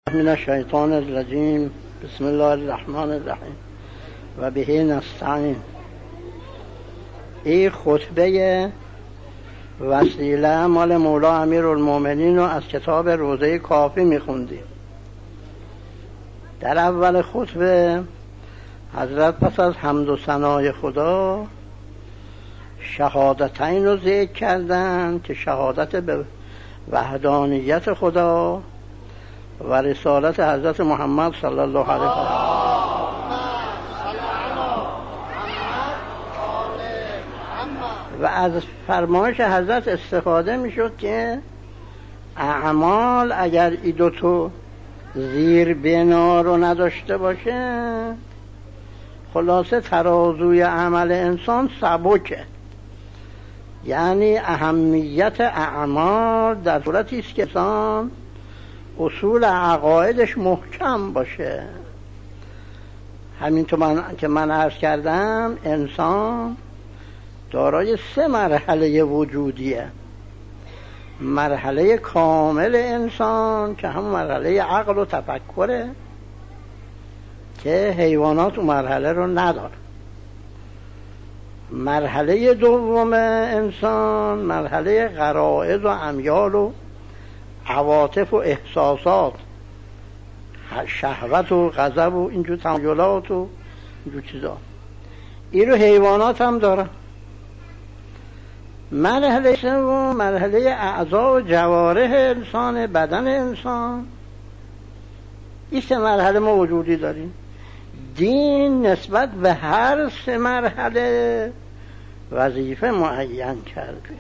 من الشیطان الرجیم. بسم الله الرحمن الرحیم و به نستعین. این خطبه وسیله مال مولا امیرالمومنین رو از کتاب روضه کافی میخوندیم. در اول خطبه حضرت پس از حمد و ثنای خدا شهادتین رو ذکر کردن که شهادت به وحدانیت خدا و رسالت حضرت محمد صلی الله علیه و سلم و از فرمایش حضرت استفاده میشد که اعمال اگر این دوتو زیر بنا رو نداشته باشه خلاصه ترازوی عمل انسان سبکه. یعنی اهمیت اعمال در صورتی است که انسان اصول عقایدش محکم باشه. همینطور که من عرض کردم انسان دارای 3 مرحله وجودیه. مرحله کامل انسان که هم مرحله عقل و تفکره که حیوانات اون مرحله رو نداره. مرحله دوم انسان مرحله غرائز و امیال و عواطف و احساسات، شهوت و غضب و اینجور تمایلات و اینجور چیزا. این رو حیوانات هم داره. مرحله سوم مرحله اعضا و جوارح انسان، بدن انسان. این 3 مرحله ما وجودی داریم. دین نسبت به هر 3 مرحله وظیفه معین کرده.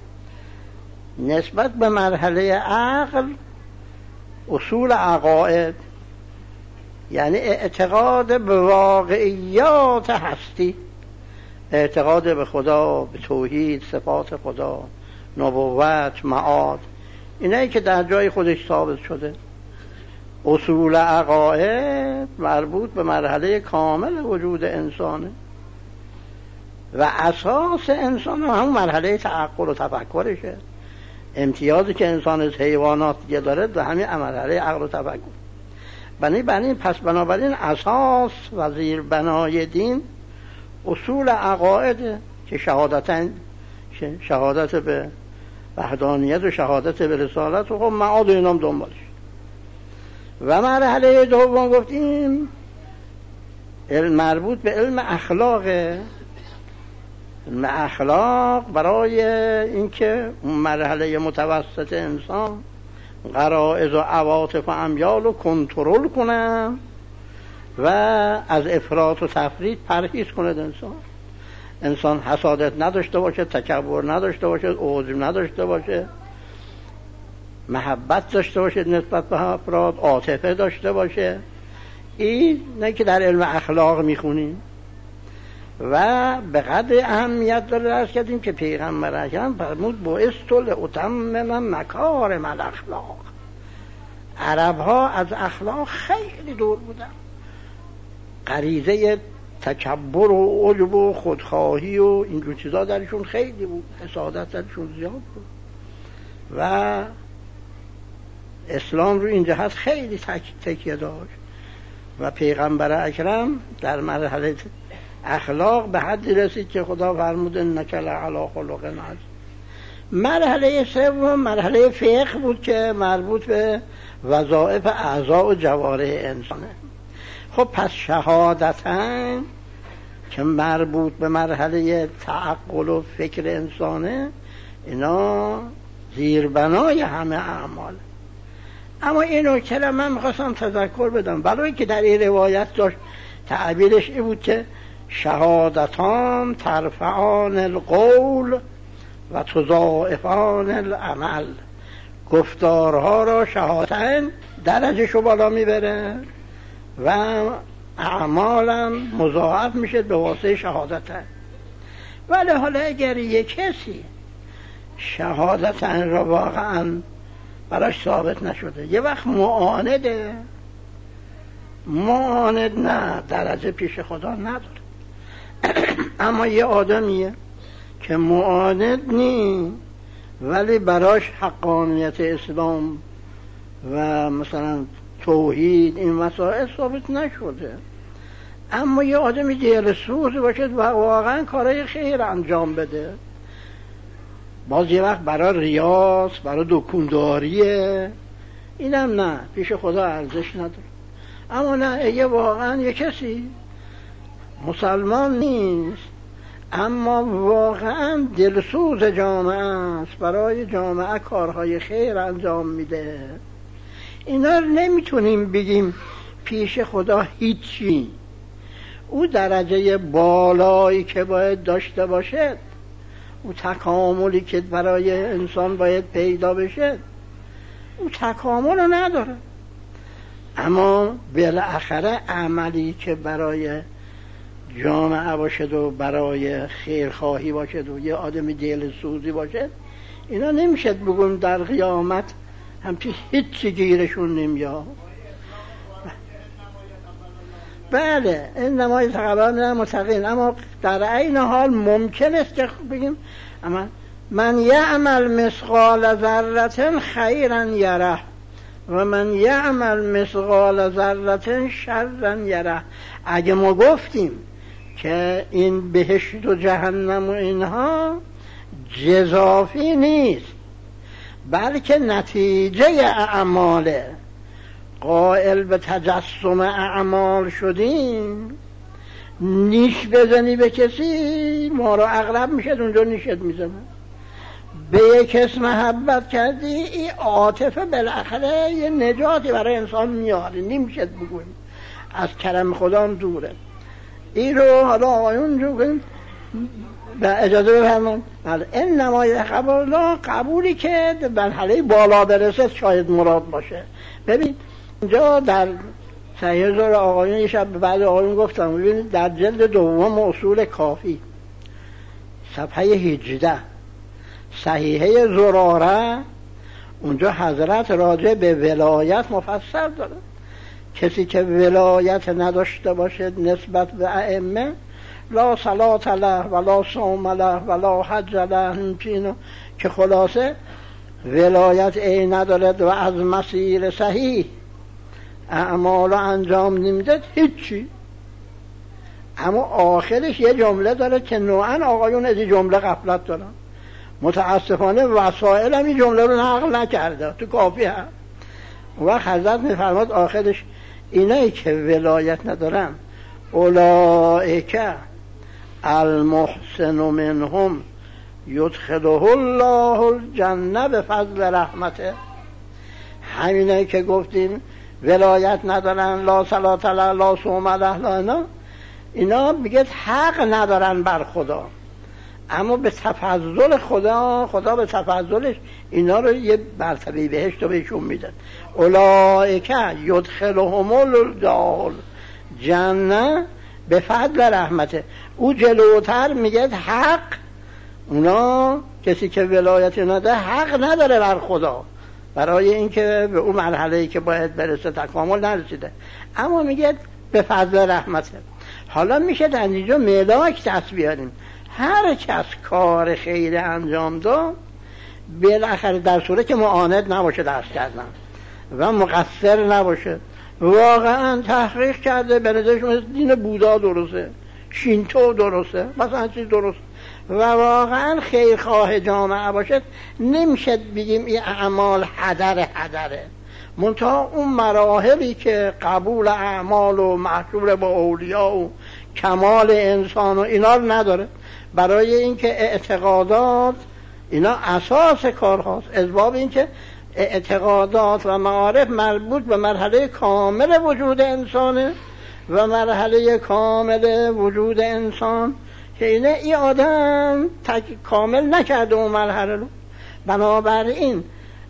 نسبت به مرحله عقل اصول عقاید، یعنی اعتقاد به واقعیات هستی، اعتقاد به خدا، به توحید، صفات خدا، نبوت، معاد، اینایی که در جای خودش ثابت شده. اصول عقاید مربوط به مرحله کامل وجود انسانه و اساس انسان هم مرحله تعقل و تفکرشه. امتیازی که انسان از حیوانات دیگه داره به همین مرحله عقل و تفکر. بنابراین اساس و زیر بنای دین اصول عقاید که شهادت به وحدانیت و شهادت به رسالت و خب معاد و اینام دنبالش. و مرحله دوم گفتیم مربوط به علم اخلاقه. علم اخلاق برای اینکه اون مرحله متوسط انسان غرائز و عواطف و امیال رو کنترل کنه و از افراط و تفریط پرهیز کنه. انسان حسادت نداشته باشه، تکبر نداشته باشه، عجب نداشته باشه، محبت داشته باشه نسبت به افراد، عاطفه داشته باشه. این نه که در علم اخلاق میخونیم و به قدر اهمیت داره درس کردیم که پیغمبر اکرم فرمود بعثت لاتمم مکارم الاخلاق. عرب ها از اخلاق خیلی دور بودن. غریزه تکبر و عجب و خودخواهی و اینجور چیزا درشون خیلی بود، حسادت درشون زیاد بود و اسلام رو این جهت خیلی تکیه داشت و پیغمبر اکرم در مرحله اخلاق به حدی رسید که خدا فرمود انک لعلی خلق عظیم. مرحله سوم مرحله فقه بود که مربوط به وظایف اعضا و جوارح انسانه. خب پس شهادتین که مربوط به مرحله تعقل و فکر انسانه اینا زیربنای همه اعمال. اما اینو که من میخواستم تذکر بدم برای که در این روایت داشت تعبیرش این بود که شهادتان ترفعان القول و تضاعفان العمل. گفتارها را شهادتین درجهشو بالا میبره و اعمالم مضاعف میشه به واسطه شهادتین. ولی حالا اگر یک کسی شهادتین را واقعا براش ثابت نشده، یه وقت معاند نه درجه پیش خدا نداره. اما یه آدمیه که معاند نی ولی براش حقانیت اسلام و مثلا توحید، این مسائل ثابت نشده. اما یه آدمی دلسوز باشه و واقعا کارهای خیر انجام بده، باز یه وقت برای ریاض، برای دکونداریه، اینم نه، پیش خدا ارزش نداره. اما نه، اگه واقعا یه کسی مسلمان نیست اما واقعا دلسوز جامعه است، برای جامعه کارهای خیر انجام میده، اینا رو نمیتونیم بگیم پیش خدا هیچی. او درجه بالایی که باید داشته باشد، او تکاملی که برای انسان باید پیدا بشه، او تکامل رو نداره. اما بالاخره عملی که برای جامعه باشد و برای خیرخواهی باشد و یه آدم دلسوزی باشد، اینا نمیشد بگم در قیامت همچی هیچی گیرشون نمیاد. بله، این نمای تقبل من متقین، اما در عین حال ممکن است که بگیم اما من یعمل مثقال ذره خیرا یره و من یعمل مثقال ذره شرا یره. اگه ما گفتیم که این بهشت و جهنم و اینها جزافی نیست بلکه نتیجه اعماله، قائل به تجسم اعمال شدیم، نیش بزنی به کسی ما رو اغلب میشد اونجا نیشت میزنه. به یک کس محبت کردی، این عاطفه بالاخره یه نجاتی برای انسان میاره، نمیشد بگویم از کرم خدا هم دوره. این رو حالا آقایون جو کنیم به اجازه بفرمایید. این نمای قبولی که مرحله بالا برسه شاید مراد باشه. ببین اینجا در صحیح زور آقایون یه شب بعد آقایون گفتم، ببینید در جلد دوم اصول کافی صفحه 18 صحیحه زراره، اونجا حضرت راجع به ولایت مفصل داره. کسی که ولایت نداشته باشد نسبت به ائمه، لا صلات له ولا صوم له ولا حج له، که خلاصه ولایت ندارد و از مسیر صحیح اعمال انجام نمیده هیچی. اما آخرش یه جمله داره که نوعا آقایون از این جمله غفلت دارن، متاسفانه وسائل هم این جمله رو نقل نکرده، تو کافی هم. و حضرت میفرماد آخرش اینایی که ولایت ندارن اولئک المحسن منهم یدخله الله الجنه به فضل رحمته. همینایی که گفتیم ولایت ندارن، لا صلات له لا صوم له، اینا میگه حق ندارن بر خدا، اما به تفضل خدا به تفضلش اینا رو یه مرتبه بهشت رو بهشون میدن. اولئک یدخلهم الله جنه به فضل رحمته. او جلوتر میگه حق، اونا کسی که ولایت نداره حق نداره بر خدا، برای اینکه به اون مرحله‌ای که باید برسه تکامل نرسیده، اما میگه به فضل رحمته. حالا میشه در اینجا ملاک دست بیاریم، هر کس کار خیر انجام داد بالاخره در صورت که معاند نباشه درس کردن و مقصر نباشه، واقعا تحقیق کرده به نظرش مثل دین بودا درسته، شینتو درسته، مثلا چیز درست و واقعا خیرخواه جامعه باشد، نمیشه بگیم این اعمال هدره. منتها اون مراحلی که قبول اعمال و محشور با اولیاء و کمال انسان و اینا رو نداره، برای اینکه اعتقادات اینا اساس کار هاست، از باب اینکه اعتقادات و معارف مربوط به مرحله کامل وجود انسانه و مرحله کامل وجود انسان که اینه این آدم کامل نکرده اون مرحله رو. بنابراین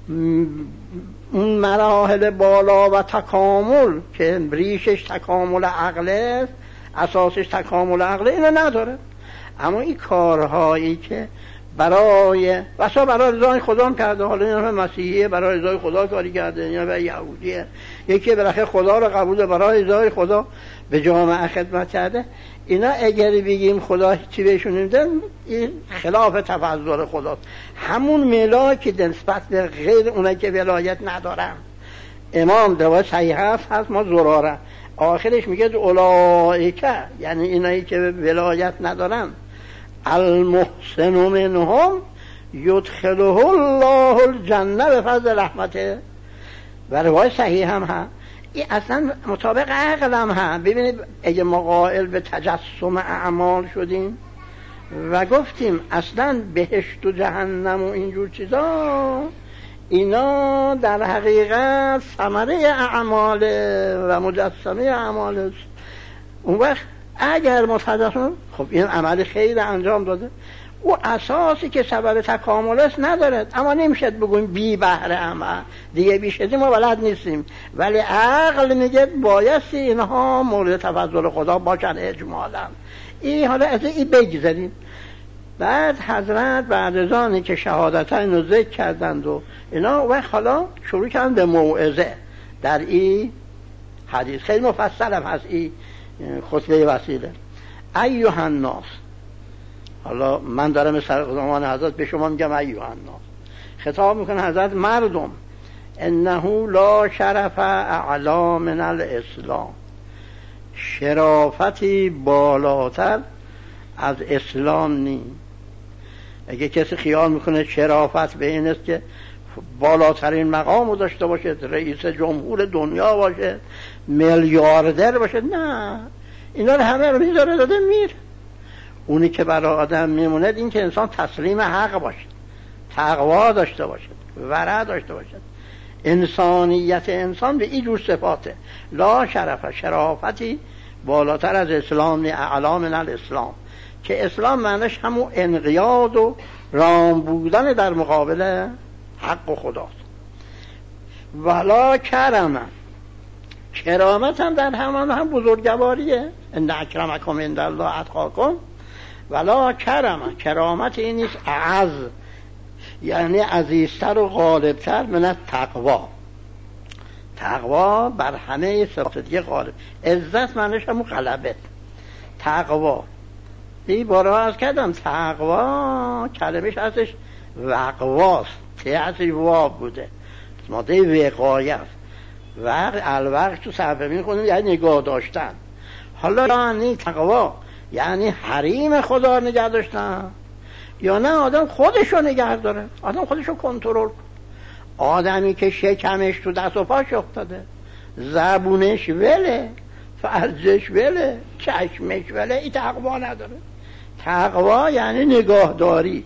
اون مراحل بالا و تکامل که ریشش تکامل عقله، اساسش تکامل عقله، اینو نداره. اما این کارهایی که برای رضای خدا هم کرده، حالا این هم مسیحیه برای رضای خدا کاری کرده یا به یهودیه، یکی بالاخره خدا رو قبول برای رضای خدا به جامعه خدمت کرده، اینا اگر بگیم خدا چی بهشون نمیده، این خلاف تفضل خداست. همون ملاک نسبت به غیر اونایی که ولایت ندارن امام روایت صحیح هست ما زراره آخرش میگه اولئک، یعنی اینایی که ولایت ندارن، المحسن منهم یدخله الله الجنه به فضل رحمته. و روایت صحیح هم هست. این اصلا مطابق عقل هم هست. ببینید اگه ما قائل به تجسم اعمال شدیم و گفتیم اصلا بهشت و جهنم و اینجور چیزا اینا در حقیقت ثمره اعمال و مجسمه اعمال است، اون وقت اگر متجسم خب این عمل خیر انجام داده، او اساسی که سبب تکامل است ندارد. اما نمیشد بگویم بی بهره عمل دیگه بیشتری ما بلد نیستیم، ولی عقل میگه بایستی اینها مورد تفضل خدا باشن اجمالا. این حالا از این بگذاریم. بعد حضرت بعد از آنی که شهادتین رو ذکر کردند و اینا و حالا شروع کردن به موعظه در این حدیث. خیلی مفصل هم هست این خطبه وسیله. ایها الناس، حالا من دارم مثل زمان حضرت به شما میگم ایها الناس، خطاب میکنه حضرت مردم، انه لا شرف اعلا من الاسلام، شرافتی بالاتر از اسلام نیست. اگه کسی خیال میکنه شرافت به این است که بالاترین مقام داشته باشه، رئیس جمهور دنیا باشه، میلیاردر باشه، نه، اینا رو همه رو میذاره داده میره. اونی که برای آدم میمونه این که انسان تسلیم حق باشه، تقوا داشته باشه، ورع داشته باشه. انسانیت انسان به این جور صفاته. لا شرف، شرافتی بالاتر از اسلام، اعلا من الاسلام، که اسلام معنیش همون انقیاد و رام بودن در مقابل حق و خداست. ولا کرم، کرامت هم در هم بزرگواریه. ان اکرمکم عند الله اتقاکم. ولا کرم، کرامت این نیست اعز، یعنی عزیزتر و غالبتر من التقوا. تقوا بر همه صفات دیگه غالب. عزت معنیش همون غلبه. تقوا این بارها از کردم، تقوا کلمش ازش وقواست، ازش واب بوده، ماده وقایه است. الوقت تو صحفه میخونیم یعنی نگاه داشتن. حالا یعنی تقوا یعنی حریم خدا نگه داشتن، یا نه آدم خودشو نگه داره، آدم خودشو کنترل. آدمی که شکمش تو دست و پاش افتاده، زبونش وله، فرجش وله، چشمش وله، این تقوا نداره. تقوا یعنی نگاهداری.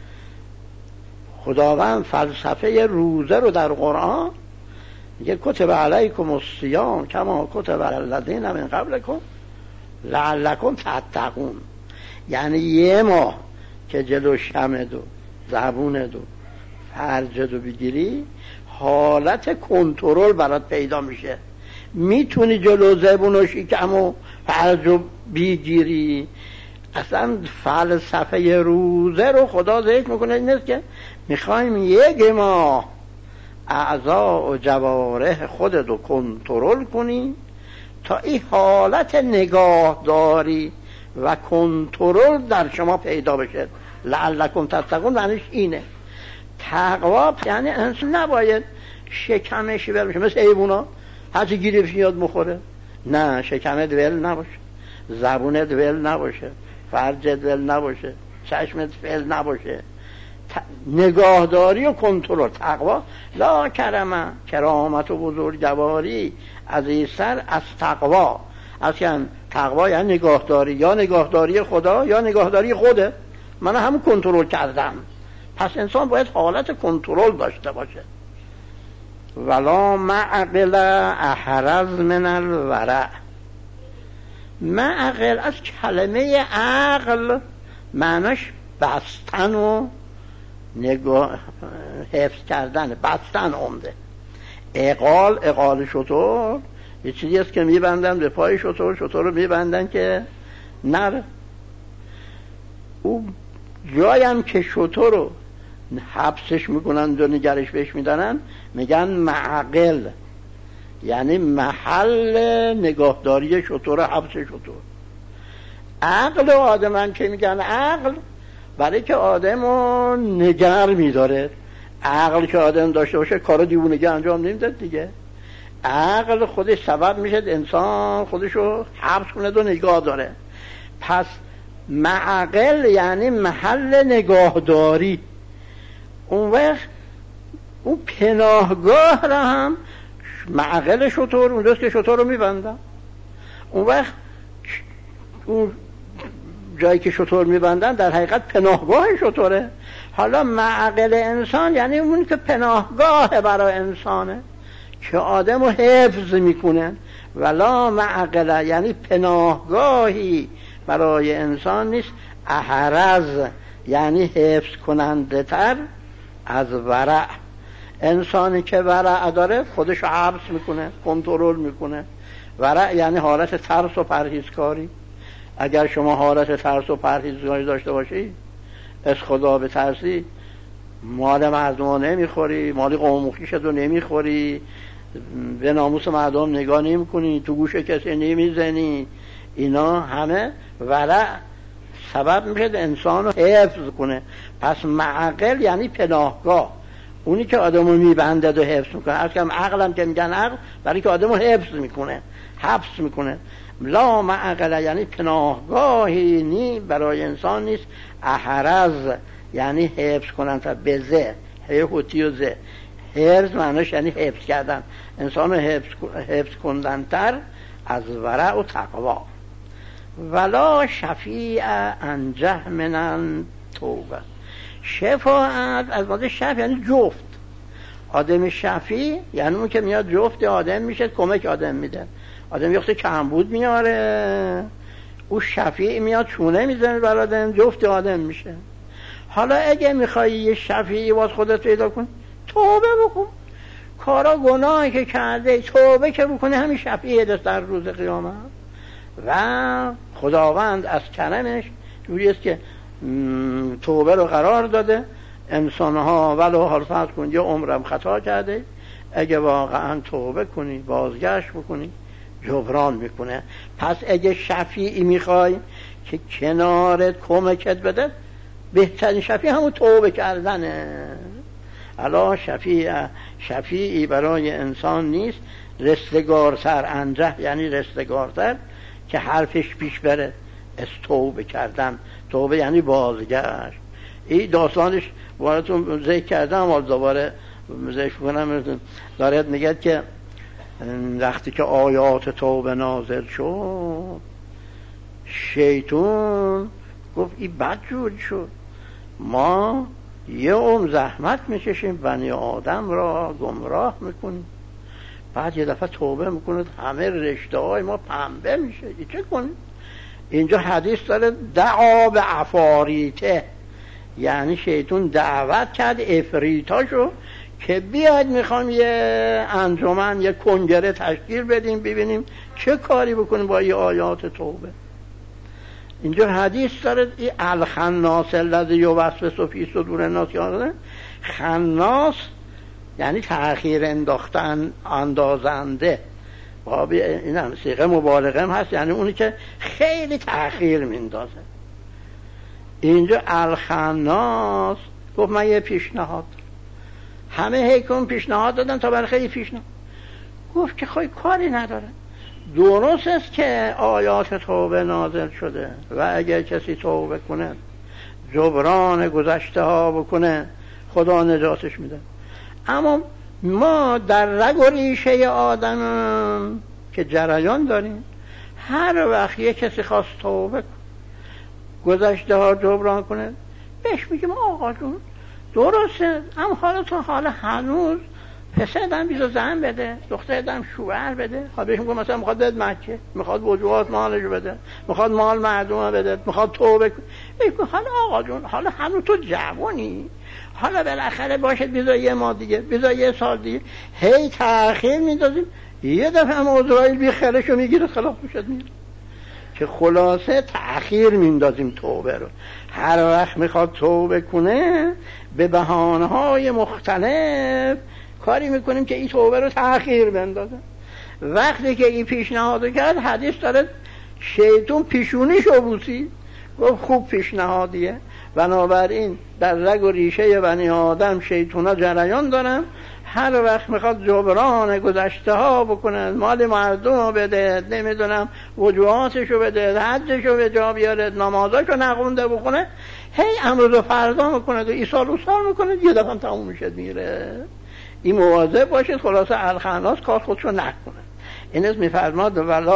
خداوند فلسفه روزه رو در قرآن میگه کتب علیکم الصیام کما کتب علی الذین من قبلکم لعلکم تتقون. یعنی یه ماه که جلو شمد و زبونت و فرجت رو بگیری، حالت کنترل برات پیدا میشه. میتونی جلو زبون و شکم و فرج رو بگیری. اصلا فلسفه روزه رو خدا ذکر میکنه این است که میخوایم یک ماه اعضا و جوارح خودت رو کنترل کنی تا این حالت نگاهداری و کنترل در شما پیدا بشه. لعلکم تتقون معنیش اینه. تقوا یعنی انسان نباید شکمش ول بشه مثل حیونا، هرچی گیرش میاد بخوره. نه، شکمت ول نباشه، زبونت ول نباشه، فرجت ول نباشه، چشمت ول نباشه. نگاهداری و کنترل. تقوا لا کرم، کرامت و بزرگواری عزیزتر از تقوا. اصلا تقوا یعنی نگاهداری، یا نگاهداری خدا یا نگاهداری خوده. من هم کنترل کردم. پس انسان باید حالت کنترل داشته باشه. ولا معقل احرز من الورع. معقل از کلمه عقل معناش بستن و نگاه حفظ کردن، بستن عمده. اقال شطور یه چیزی است که میبندن به پای شطور، شطور رو میبندن که نره. او جایم که شطور رو حبسش میکنن و نگرش بهش میدارن میگن معقل، یعنی محل نگاهداری شطور، حبس شطور. عقل آدم که میگن عقل برای که آدم رو نگر میداره. عقل که آدم داشته باشه کارو دیوونگی انجام نمیداد دیگه. عقل خودش سبب میشه انسان خودشو حبس کنه و نگاه داره. پس معقل یعنی محل نگاهداری. اون وقت اون پناهگاه را هم معقل شطور اونجاست که شطور رو میبندن. اون وقت اون جایی که شطور میبندن در حقیقت پناهگاه شطوره. حالا معقل انسان یعنی اون که پناهگاه برای انسانه که آدم رو حفظ میکنه. ولا معقل یعنی پناهگاهی برای انسان نیست، احرز یعنی حفظ کننده تر از ورع. انسانی که ورع داره خودشو حبس میکنه، کنترل میکنه. ورع یعنی حالت ترس و پرهیزکاری. اگر شما حالت ترس و پرهیزکاری داشته باشی، از خدا بترسی، مال مردم ها نمیخوری، مال قوم و خویشت رو نمیخوری، به ناموس مردم نگاه نمی کنی، تو گوش کسی نمیزنی، اینا همه ورع سبب میشه انسان رو حفظ کنه. پس معقل یعنی پناهگاه، اونی که آدم رو میبنده و حفظ میکنه. از کم عقلم که میگن عقل برای که آدم رو حفظ میکنه، حبس میکنه. لا معقل یعنی پناهگاهی نی برای انسان نیست، احرز یعنی حفظ کنن تا بزه حیوتی و زه. حفظ معنیش یعنی حفظ کردن، انسان حفظ کندن تر از ورع و تقوا. ولا شفیع انجه من توبه. شفاعت از ماده شفیع یعنی جفت. آدم شفیع یعنی اون که میاد جفت آدم میشه، کمک آدم میده. آدم یخته کمبود میاره، او شفیع میاد چونه میزنه برای آدم، جفت آدم میشه. حالا اگه میخوایی یه شفیعی باز خودت پیدا کن، توبه بکن. کارا گناهی که کرده توبه که بکنه همین شفیعی دست در روز قیامت. و خداوند از کرمش جوری است که توبه رو قرار داده. انسانها ولو حال فرض کن یه عمرم خطا کرده، اگه واقعا توبه کنی بازگشت بکنی جبران میکنه. پس اگه شفیعی میخوای که کنارت کمکت بده، بهترین شفیع همون توبه کردنه. الا شفیعی برای انسان نیست رستگارتر، انجه یعنی رستگارتر که حرفش پیش بره از توبه کردن. توبه یعنی بازگشت. این داستانش بارتون ذکر کردم، ولی دوباره ذکر کنم. دارد میگه که وقتی که آیات توبه نازل شد، شیطان گفت این بدجور شد، ما یه زحمت میکشیم بنی آدم را گمراه میکنیم، بعد یه دفعه توبه میکنه همه رشته های ما پنبه میشه، این چه کنیم؟ اینجا حدیث داره دعا به عفاریته، یعنی شیطان دعوت کرد افریتاشو که بیاید میخوام یه انجمن، یه کنگره تشکیل بدیم ببینیم چه کاری بکنیم با این آیات توبه. اینجا حدیث داره این الخناس الذی یوسوس فی صدور الناس. خناس یعنی تأخیر انداختن، اندازنده. باب این هم صیغه مبالغه هم هست، یعنی اونی که خیلی تأخیر میندازه. اینجا الخناس گفت من یه پیشنهاد، همه هیکم پیشنهاد دادن تا برای خیلی پیشنهاد. گفت که خواهی کاری نداره، درست است که آیات توبه نازل شده و اگر کسی توبه کنه جبران گذشته ها بکنه خدا نجاتش میده. اما ما در رگ و ریشه آدم که جریان داریم، هر وقت یک کسی خواست توبه گذشته ها جبران کنه بهش میگیم آقا جون درسته، اما حالا تو حالا هنوز پسردم بیزا زن بده، دختردم شوهر بده. حالا بهش میگم مثلا میخواد بده مکه، میخواد وجوهات مالش بده، میخواد مال مردم بده، میخواد توبه کنه. میگم حالا آقا جون حالا هنوز تو جوانی، حالا بالاخره باشه بیزا یه ماه دیگه، بیزا یه سال دیگه، هی تأخیر میندازیم، یه دفعه هم عزرائیل بی خیرشو میگیره خلاف میشد میره. که خلاصه تأخیر میندازیم توبه رو. هر وقت میخواد توبه کنه به بهانه‌های مختلف کاری میکنیم که این توبه رو تأخیر بندازه. وقتی که این پیشنهادو کرد، حدیث داره شیطان پیشونیشو بوسید، گفت خوب پیشنهادیه. بنابراین در رگ و ریشه بنی آدم شیطونا جریان دارن، هر وقت میخواد جبران گذشته ها بکنه، مال مردم بده، نمیدونم وجوهاتشو بده، حجشو به جا بیاره، نمازاشو نخونده بکنه، هی امروز و فردا میکنه و ایسال و سال میکنه، یه دفعه تموم میشه میره. این مواظب باشید خلاصه الخناس کار خودشو نکنه. این از میفرماد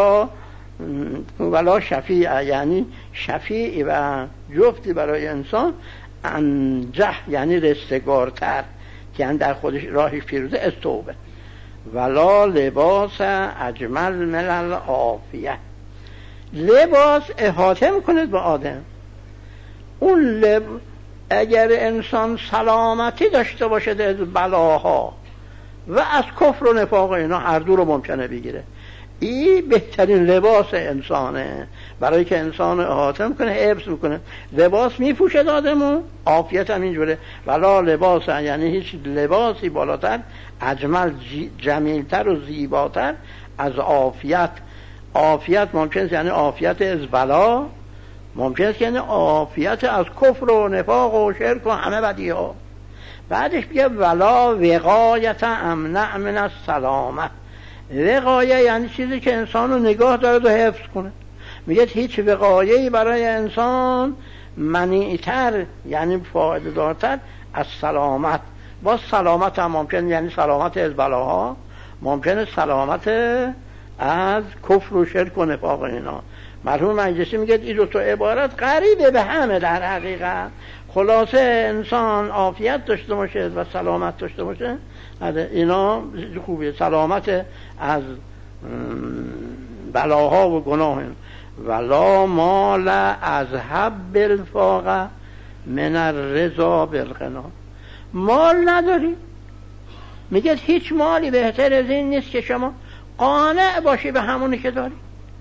ولا شفیع، یعنی شفیع و جفتی برای انسان انجح، یعنی رستگارتر، یعنی در خودش راهش پیروزه از توبه. ولا لباس اجمل من العافیه، لباس احاطه میکنه به آدم. اون اگر انسان سلامتی داشته باشد از بلاها و از کفر و نفاق اینا، هر دو رو ممکنه بگیره. این بهترین لباس انسانه، برای که انسان احاطه میکنه، حفظ میکنه. لباس میپوشد آدمو، عافیت هم اینجوره. ولا لباس، یعنی هیچ لباسی بالاتر، اجمل، جمیلتر و زیباتر از عافیت. عافیت ممکنه یعنی عافیت از بلا، ممکنه یعنی عافیت از کفر و نفاق و شرک و همه بدی ها. بعدش بگه ولا وقایت امنع من السلامه. وقایه یعنی چیزی که انسان رو نگاه دارد و حفظ کنه. میگه هیچ وقایه‌ای برای انسان منیع‌تر، یعنی فایده دارتر از سلامت. با سلامت هم ممکن یعنی سلامت از بلاها، ممکنه سلامت از کفر و شرک و نفاق اینا. مرحوم مجلسی میگه این دو تا عبارت قریبه به همه در حقیقت. خلاصه انسان عافیت داشته باشه و سلامت داشته باشه، اینا خوبه. سلامت از بلاها و گناه. ولا مال اذهب بالفاق من الرضا بالغنا. مال نداری، میگه هیچ مالی بهتر از این نیست که شما قانع باشی به همونی که داری.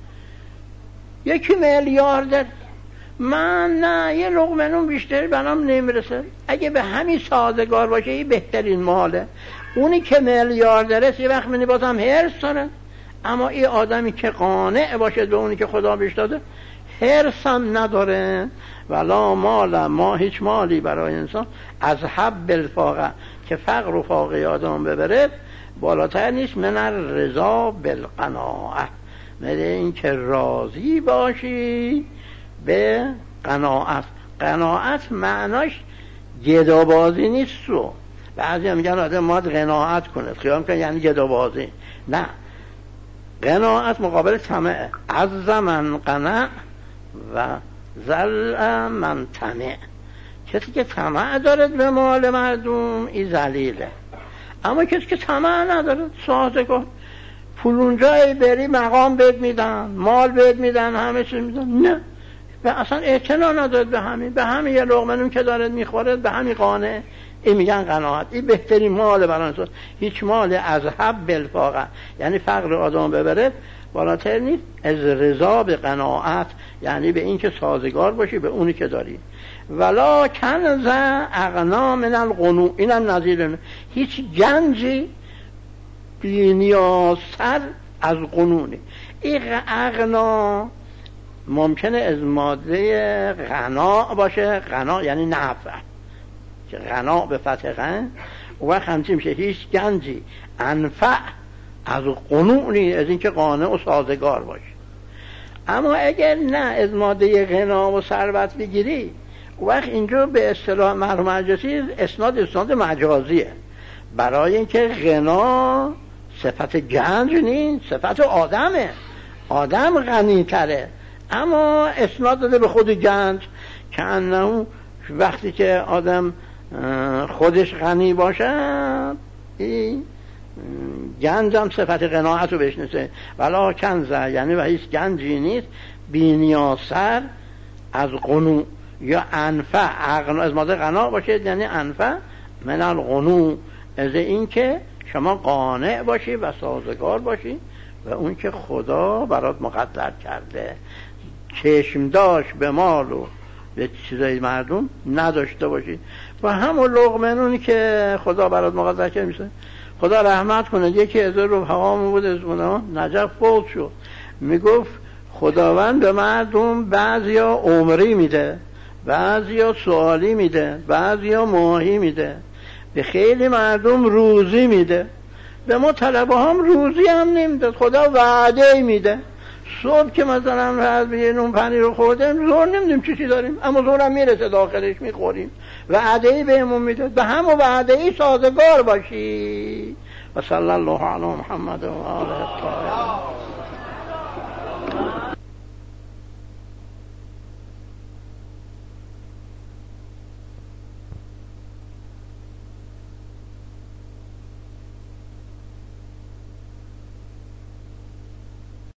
یکی میلیاردر، من نه یه لقمه نون بیشتری بنام نمیرسه، اگه به همین سازگار باشه این بهترین ماله. اونی که میلیاردره یه وقت منی بازم حرص داره، اما این آدمی که قانع باشه به اونی که خدا بهش داده حرص هم نداره. ولا مال، ما هیچ مالی برای انسان از حب بالفاق، که فقر و فاقه آدم ببره، بالاتر نیست من الرضا بالقناعه، مده این که راضی باشی به قناعت. قناعت معناش گدابازی نیست. رو بعضی هم میگن آدم باید قناعت کنه، خیال میکنه یعنی گدابازی. نه، قناعت مقابل طمع. عز من قنع و ذل من طمع. کسی که طمع دارد به مال مردم این ذلیله، اما کسی که طمع نداره سازگار، پول اونجایی بری مقام بهت میدن، مال بهت میدن، همه چیز میدن، نه اصلا اعتنا ندارد به همین یه لقمه نون که دارد میخورد به همین قانع. این میگن قناعت. این بهترین مال برای انسان. هیچ مال از حب بالفاق، یعنی فقر آدم ببره، بالاتر نیست از رضا به قناعت، یعنی به این که سازگار باشی به اونی که داری. ولا کنز اغنا من القنوع، اینم نظیر هیچ گنجی بی‌نیازتر از قنونه. این اغنا ممکنه از ماده غنا باشه، غنا یعنی نفع، که غنا به فتح غن، و وقت همچین میشه هیچ گنجی انفع از قنونی، از این که قانع و سازگار باشه. اما اگر نه از ماده غنا و ثروت بگیری، وقت اینجا به اصطلاح مرحوم مجلسی اسناد مجازیه، برای اینکه غنا صفت گنج نیست، صفت آدمه. آدم غنی تره، اما اسناد داده به خود گنج، که انه وقتی که آدم خودش غنی باشه این گنج هم صفت قناعت رو بشنسه. ولا کنزه یعنی و هیچ گنجی نیست بی‌نیازتر از قنوع یا انفع. از ماده قناع باشه یعنی انفع من القنوع، از این که شما قانع باشی و سازگار باشی و اون که خدا برات مقدر کرده. چشم داشت به مال و به چیزای مردم نداشته باشی و همون لقمه نونی که خدا برات مقدر کرده. میشه خدا رحمت کنه، یکی از رفقامون بود از اونها نجف فوت شد، میگفت خداوند به مردم بعضیا عمری میده، بعضیا سوالی میده، بعضیا ماهی میده. به خیلی مردم روزی میده، به ما طلبه هم روزی هم نمیده. خدا وعده میده صبح که مثلا از یه نون پنیر رو خوردیم، زور نمیدیم چیزی داریم، اما زور هم میرسه داخلش میخوریم. وعده‌ای بهمون میده، به همون وعده‌ای سازگار باشی. و صلی الله علی محمد و آله الطاهرین.